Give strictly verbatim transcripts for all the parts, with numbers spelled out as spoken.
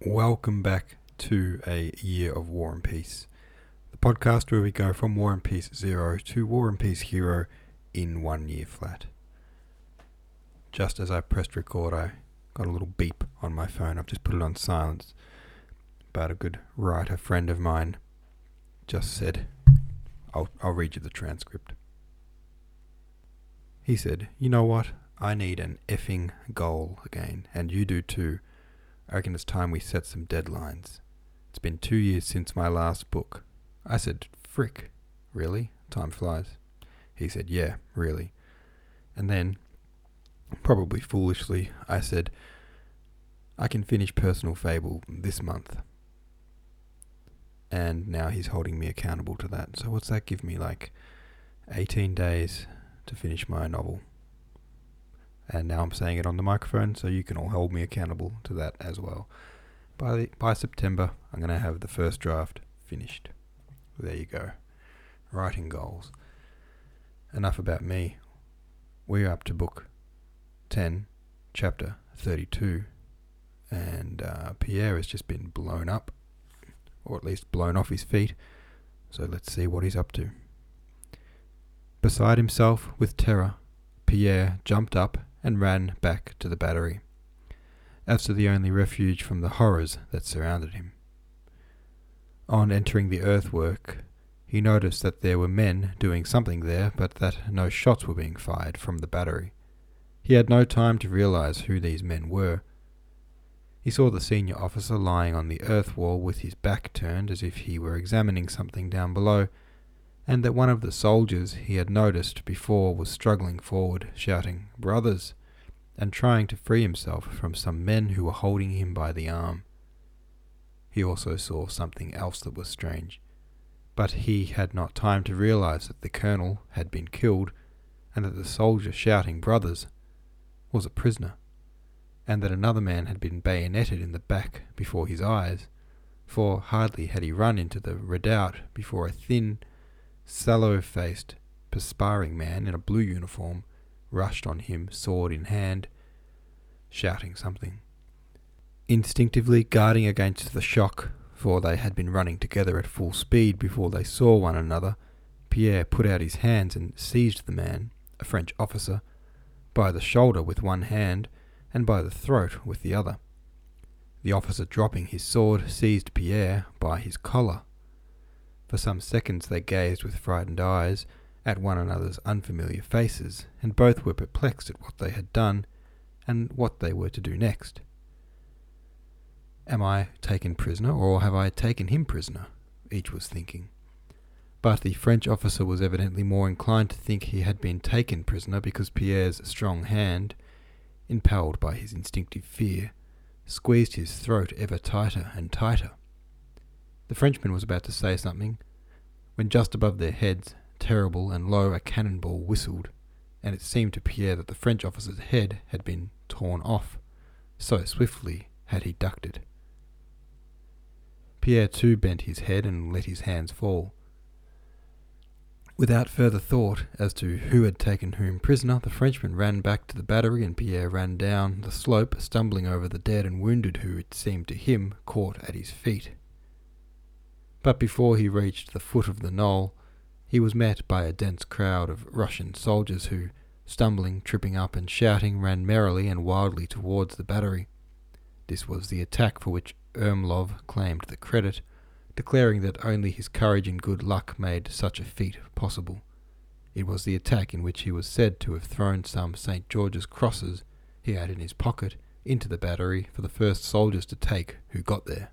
Welcome back to A Year of War and Peace, the podcast where we go from War and Peace Zero to War and Peace Hero in one year flat. Just as I pressed record, I got a little beep on my phone. I've just put it on silence, but a good writer friend of mine just said, I'll, I'll read you the transcript. He said, "You know what? I need an effing goal again, and you do too. I reckon it's time we set some deadlines. It's been two years since my last book." I said, "Frick, really? Time flies." He said, "Yeah, really." And then, probably foolishly, I said, "I can finish Personal Fable this month." And now he's holding me accountable to that. So what's that give me, like eighteen days to finish my novel? And now I'm saying it on the microphone, so you can all hold me accountable to that as well. By the, by September, I'm going to have the first draft finished. There you go. Writing goals. Enough about me. We're up to book ten, chapter thirty-two. And uh, Pierre has just been blown up, or at least blown off his feet. So let's see what he's up to. Beside himself with terror, Pierre jumped up and ran back to the battery, as to the only refuge from the horrors that surrounded him. On entering the earthwork, he noticed that there were men doing something there, but that no shots were being fired from the battery. He had no time to realize who these men were. He saw the senior officer lying on the earth wall with his back turned as if he were examining something down below, and that one of the soldiers he had noticed before was struggling forward, shouting, "Brothers!" and trying to free himself from some men who were holding him by the arm. He also saw something else that was strange, but he had not time to realize that the colonel had been killed, and that the soldier shouting "Brothers!" was a prisoner, and that another man had been bayoneted in the back before his eyes, for hardly had he run into the redoubt before a thin, sallow-faced, perspiring man in a blue uniform rushed on him, sword in hand, shouting something. Instinctively guarding against the shock, for they had been running together at full speed before they saw one another, Pierre put out his hands and seized the man, a French officer, by the shoulder with one hand and by the throat with the other. The officer, dropping his sword, seized Pierre by his collar. For some seconds they gazed with frightened eyes at one another's unfamiliar faces, and both were perplexed at what they had done and what they were to do next. "Am I taken prisoner, or have I taken him prisoner?" each was thinking. But the French officer was evidently more inclined to think he had been taken prisoner because Pierre's strong hand, impelled by his instinctive fear, squeezed his throat ever tighter and tighter. The Frenchman was about to say something, when just above their heads, terrible and low, a cannonball whistled, and it seemed to Pierre that the French officer's head had been torn off, so swiftly had he ducked it. Pierre too bent his head and let his hands fall. Without further thought as to who had taken whom prisoner, the Frenchman ran back to the battery, and Pierre ran down the slope, stumbling over the dead and wounded who, it seemed to him, caught at his feet. But before he reached the foot of the knoll, he was met by a dense crowd of Russian soldiers who, stumbling, tripping up and shouting, ran merrily and wildly towards the battery. This was the attack for which Ermolov claimed the credit, declaring that only his courage and good luck made such a feat possible. It was the attack in which he was said to have thrown some Saint George's crosses he had in his pocket into the battery for the first soldiers to take who got there.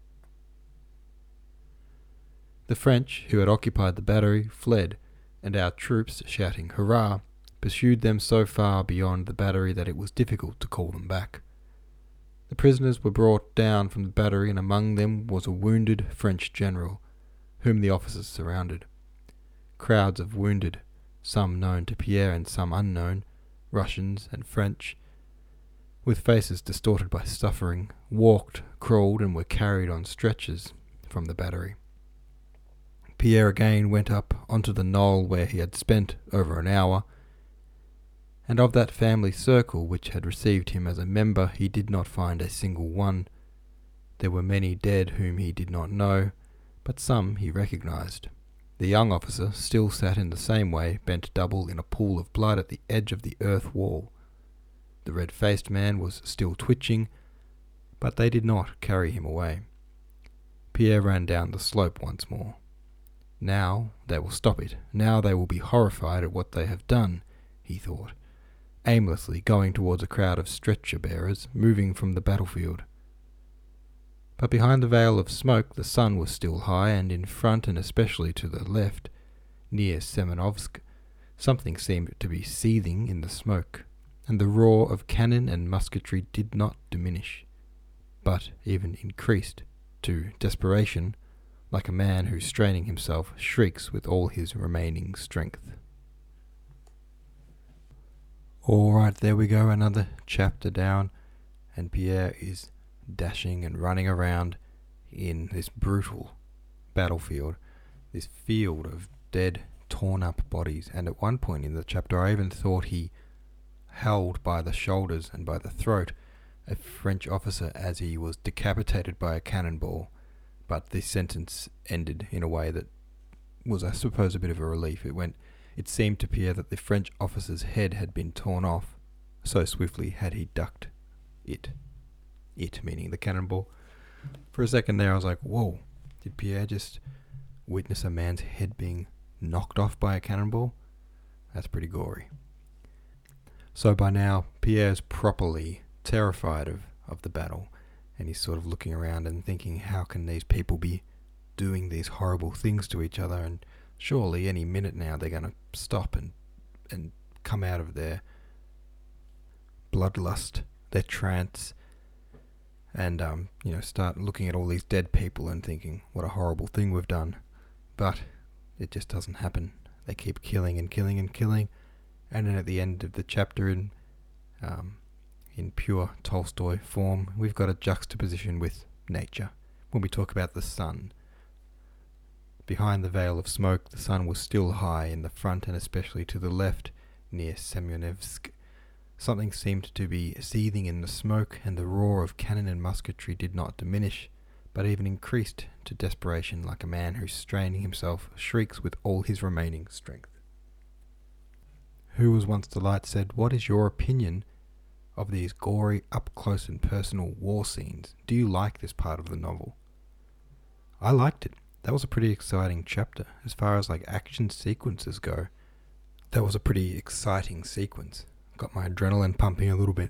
The French, who had occupied the battery, fled, and our troops, shouting "Hurrah!" pursued them so far beyond the battery that it was difficult to call them back. The prisoners were brought down from the battery, and among them was a wounded French general, whom the officers surrounded. Crowds of wounded, some known to Pierre and some unknown, Russians and French, with faces distorted by suffering, walked, crawled, and were carried on stretchers from the battery. Pierre again went up onto the knoll where he had spent over an hour, and of that family circle which had received him as a member he did not find a single one, There were many dead whom he did not know, but some he recognized. The young officer still sat in the same way, bent double in a pool of blood at the edge of the earth wall. The red-faced man was still twitching, but they did not carry him away. Pierre ran down the slope once more. Now they will stop it. Now they will be horrified at what they have done, he thought, aimlessly going towards a crowd of stretcher-bearers moving from the battlefield. But behind the veil of smoke the sun was still high, and in front and especially to the left, near Semenovsk, something seemed to be seething in the smoke, and the roar of cannon and musketry did not diminish, but even increased to desperation, like a man who, straining himself, shrieks with all his remaining strength. Alright, there we go, another chapter down, and Pierre is dashing and running around in this brutal battlefield, this field of dead, torn-up bodies, and at one point in the chapter I even thought he held by the shoulders and by the throat a French officer as he was decapitated by a cannonball. But this sentence ended in a way that was, I suppose, a bit of a relief. It went, it seemed to Pierre that the French officer's head had been torn off, so swiftly had he ducked it. It, meaning the cannonball. For a second there I was like, whoa, did Pierre just witness a man's head being knocked off by a cannonball? That's pretty gory. So by now, Pierre's properly terrified of, of the battle. And he's sort of looking around and thinking, how can these people be doing these horrible things to each other? And surely any minute now they're going to stop and and come out of their bloodlust, their trance, and um, you know, start looking at all these dead people and thinking, what a horrible thing we've done. But it just doesn't happen. They keep killing and killing and killing. And then at the end of the chapter, in um, in pure Tolstoy form, we've got a juxtaposition with nature. When we talk about the sun, behind the veil of smoke, the sun was still high in the front and especially to the left, near Semyonovsk. Something seemed to be seething in the smoke, and the roar of cannon and musketry did not diminish, but even increased to desperation, like a man who, straining himself, shrieks with all his remaining strength. Who Was Once the Light said, "What is your opinion of these gory, up-close and personal war scenes? Do you like this part of the novel?" I liked it. That was a pretty exciting chapter. As far as like action sequences go, that was a pretty exciting sequence. Got my adrenaline pumping a little bit.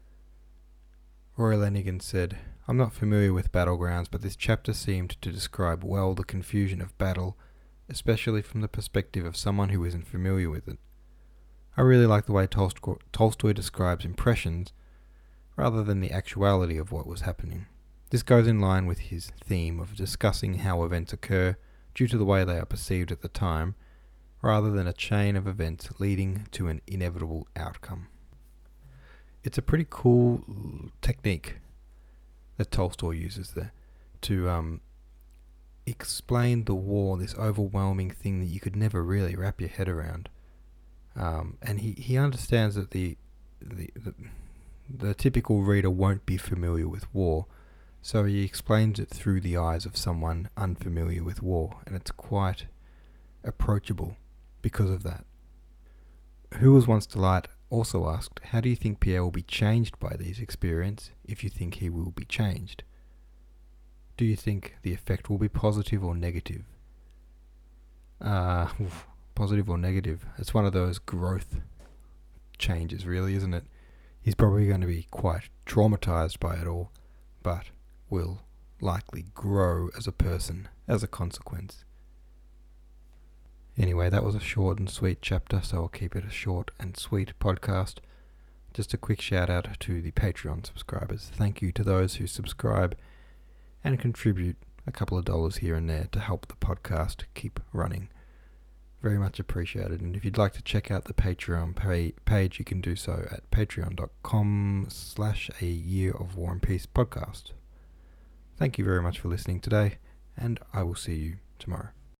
Roy Lenigan said, "I'm not familiar with Battlegrounds, but this chapter seemed to describe well the confusion of battle, especially from the perspective of someone who isn't familiar with it. I really like the way Tolstoy, Tolstoy describes impressions rather than the actuality of what was happening. This goes in line with his theme of discussing how events occur due to the way they are perceived at the time, rather than a chain of events leading to an inevitable outcome." It's a pretty cool technique that Tolstoy uses there to um, explain the war, this overwhelming thing that you could never really wrap your head around. Um, and he, he understands that the, the the the typical reader won't be familiar with war, so he explains it through the eyes of someone unfamiliar with war, and it's quite approachable because of that. Who Was Once the Light also asked, how do you think Pierre will be changed by these experiences, if you think he will be changed? Do you think the effect will be positive or negative? Uh, oof, positive or negative? It's one of those growth changes, really, isn't it? He's probably going to be quite traumatized by it all, but will likely grow as a person as a consequence. Anyway, that was a short and sweet chapter, so I'll keep it a short and sweet podcast. Just a quick shout out to the Patreon subscribers. Thank you to those who subscribe and contribute a couple of dollars here and there to help the podcast keep running. Very much appreciated. And if you'd like to check out the Patreon pay- page, you can do so at patreon.com slash a year of war and peace podcast. Thank you very much for listening today, and I will see you tomorrow.